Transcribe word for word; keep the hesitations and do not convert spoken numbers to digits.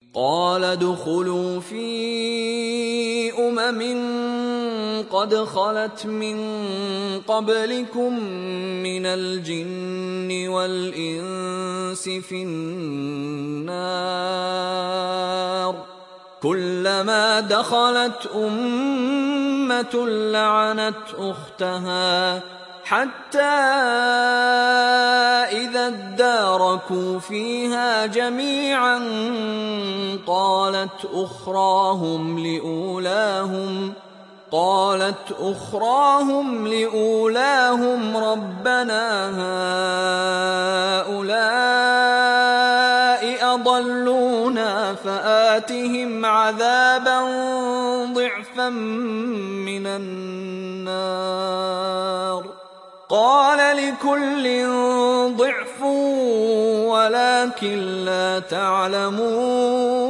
قال ادخلوا في أمم قد خلت من قبلكم من الجن والإنس في النار كلما دخلت أمة لعنت أختها حتى إذا اداركوا فيها جميعا قالت أخراهم لأولاهم قالت أخراهم لأولاهم ربنا هؤلاء أضلونا فآتهم عذابا ضعفا من النار قال لكل ضعف ولكن لا تعلمون